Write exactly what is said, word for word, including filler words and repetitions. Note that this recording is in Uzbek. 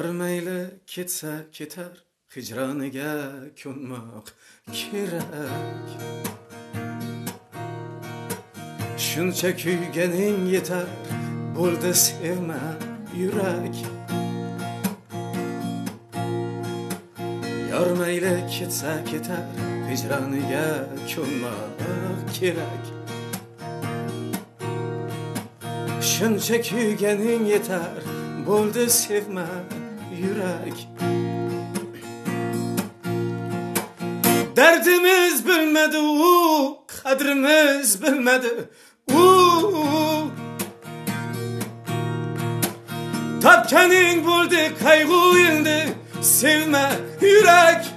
Yar mayli ketsa ketar, hijroniga ko'nmoq kerak. Shuncha kuyganing yetar, bo'ldi sevma yurak. Yar mayli ketsa ketar, hijroniga ko'nmoq kerak. Shuncha kuyganing yetar, bo'ldi sevma yurak. Derdimiz bilmedi u, qadrimiz bilmedi u. Topganing bo'ldi qayg'u endi, sevma yurak.